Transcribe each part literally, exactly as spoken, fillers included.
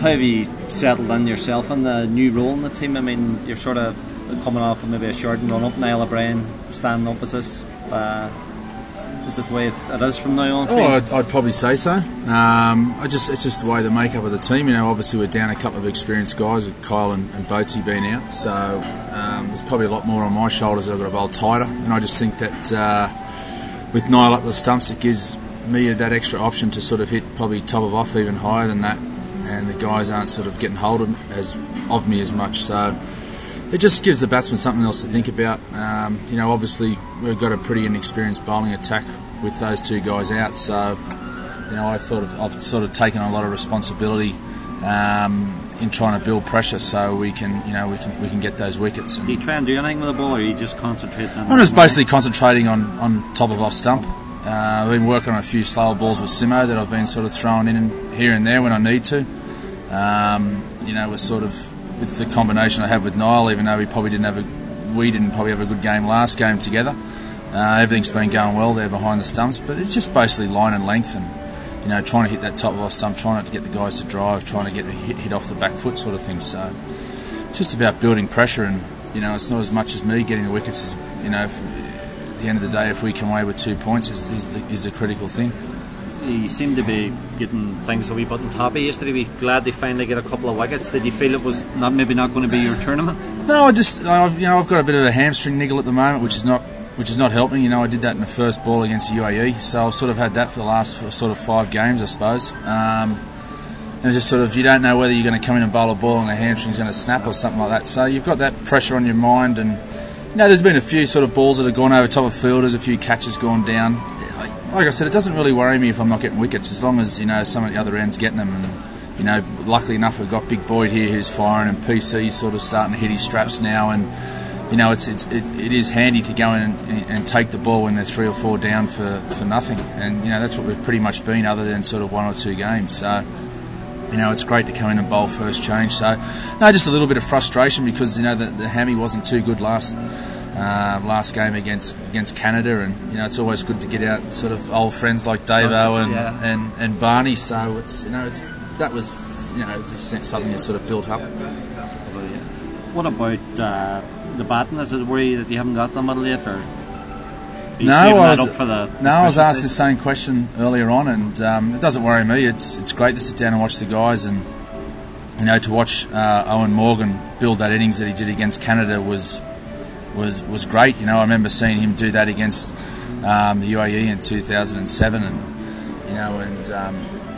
How have you settled in yourself in the new role in the team? I mean, you're sort of coming off of maybe a short run up. Niall O'Brien standing up. Is this uh, is this the way it, it is from now on? Oh, I'd, I'd probably say so. Um, I just it's just the way the makeup of the team. You know, obviously we're down a couple of experienced guys with Kyle and, and Boatsy being out, so um, there's probably a lot more on my shoulders. I've got to bowl tighter, and I just think that uh, with Niall up the stumps, it gives me that extra option to sort of hit probably top of off even higher than that, and the guys aren't sort of getting hold of, as, of me as much, so it just gives the batsman something else to think about. Um, you know, obviously we've got a pretty inexperienced bowling attack with those two guys out, so you know I thought of, I've sort of taken a lot of responsibility um, in trying to build pressure so we can you know we can we can get those wickets. Do you try and do anything with the ball, or are you just concentrating on? I'm just basically concentrating on, on top of off stump. Uh, I've been working on a few slower balls with Simo that I've been sort of throwing in here and there when I need to. Um, you know, we're sort of with the combination I have with Niall, even though we probably didn't have a, we didn't probably have a good game last game together. Uh, everything's been going well there behind the stumps, but it's just basically line and length, and you know, trying to hit that top of off stump, trying not to get the guys to drive, trying to get hit, hit off the back foot, sort of thing. So, it's just about building pressure, and you know, it's not as much as me getting the wickets. As, you know. If, At the end of the day, if we come away with two points, is is the, is the critical thing. You seem to be getting things a wee bit on top of yesterday. Be glad they finally get a couple of wickets. Did you feel it was not maybe not going to be your tournament? No, I just I've, you know I've got a bit of a hamstring niggle at the moment, which is not which is not helping. You know, I did that in the first ball against U A E, so I've sort of had that for the last for sort of five games, I suppose. Um, and just sort of you don't know whether you're going to come in and bowl a ball and the hamstring's going to snap or something like that. So you've got that pressure on your mind, and you know, there's been a few sort of balls that have gone over top of fielders, a few catches gone down. Like, like I said, it doesn't really worry me if I'm not getting wickets, as long as, you know, some at the other end's getting them. And, you know, luckily enough, we've got Big Boyd here who's firing, and P C's sort of starting to hit his straps now. And, you know, it's, it's it, it is handy to go in and, and take the ball when they're three or four down for, for nothing. And, you know, that's what we've pretty much been, other than sort of one or two games. So, you know, it's great to come in and bowl first change. So, no, just a little bit of frustration because, you know, the, the hammy wasn't too good last uh, last game against against Canada, and, you know, it's always good to get out sort of old friends like Davo and, yeah. and, and Barney. So, it's, you know, it's that was, you know, just something that sort of built up. What about uh, the batting? Is it worry that you haven't got them at yet, or? No, I was, up for the, the no, I was asked stage? the same question earlier on, and um, it doesn't worry me. It's it's great to sit down and watch the guys, and you know, to watch uh, Owen Morgan build that innings that he did against Canada was was was great. You know, I remember seeing him do that against um, the U A E in two thousand seven, and you know, and um,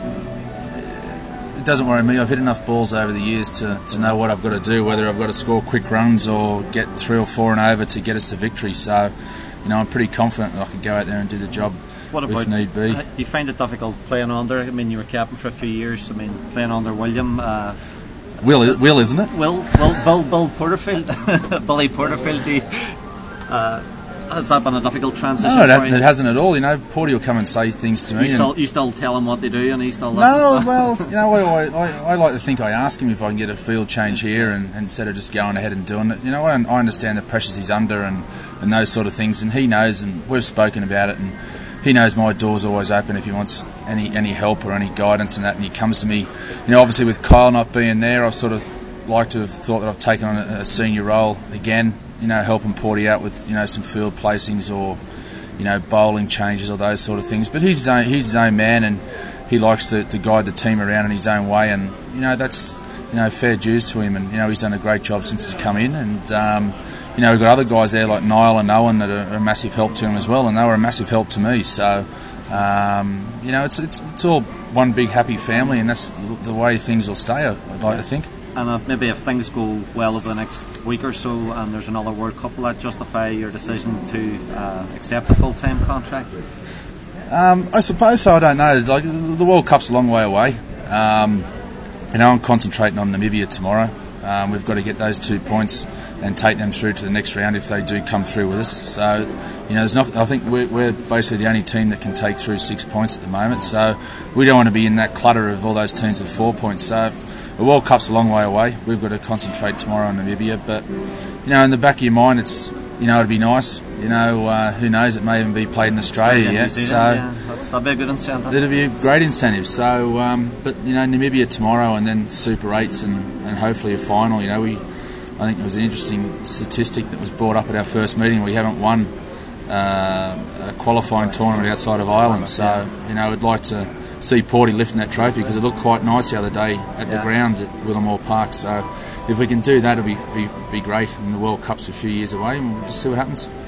it doesn't worry me. I've hit enough balls over the years to, to know what I've got to do, whether I've got to score quick runs or get three or four and over to get us to victory. So, you know, I'm pretty confident that I could go out there and do the job what about, if need be. Uh, do you find it difficult playing under? I mean, you were captain for a few years. I mean, playing under William. Uh, Will, Will, isn't it? Will, Will, Bill, Bill Porterfield, Billy Porterfield. Do you, uh, has that been a difficult transition? No, it for hasn't, you? it hasn't at all. You know, Porty will come and say things to me. You still, you still tell him what to do, and he still listens. No, well, you know, I, I, I like to think I ask him if I can get a field change here, and, and instead of just going ahead and doing it. You know, I, I understand the pressures he's under and, and those sort of things, and he knows, and we've spoken about it, and he knows my door's always open if he wants any any help or any guidance and that, and he comes to me. You know, obviously with Kyle not being there, I've sort of like to have thought that I've taken on a, a senior role again. You know, helping Porty out with, you know, some field placings or, you know, bowling changes or those sort of things. But he's his own, he's his own man, and he likes to, to guide the team around in his own way. And, you know, that's, you know, fair dues to him. And, you know, he's done a great job since he's come in. And, um, you know, we've got other guys there like Niall and Owen that are a massive help to him as well. And they were a massive help to me. So, um, you know, it's, it's, it's all one big happy family, and that's the way things will stay, I'd like to think. And if, maybe if things go well over the next week or so and there's another World Cup, will that justify your decision to uh, accept a full-time contract? Um, I suppose so. I don't know. Like, the World Cup's a long way away. Um, you know, I'm concentrating on Namibia tomorrow. Um, we've got to get those two points and take them through to the next round if they do come through with us. So, you know, there's not. I think we're, we're basically the only team that can take through six points at the moment. So we don't want to be in that clutter of all those teams with four points. So the World Cup's a long way away. We've got to concentrate tomorrow on Namibia. But, you know, in the back of your mind, it's, you know, it'd be nice. You know, uh, who knows? It may even be played in Australia yet. So, yeah, That's that'd be a good incentive. It'll be a great incentive. So, um, but you know, Namibia tomorrow, and then Super Eights, and, and hopefully a final. You know, we I think it was an interesting statistic that was brought up at our first meeting. We haven't won uh, a qualifying tournament outside of Ireland. So, you know, I'd like to see Porty lifting that trophy because it looked quite nice the other day at the yeah. ground at Willamore Park. So, if we can do that, it'll be, be be great. And the World Cup's a few years away, and we'll just see what happens.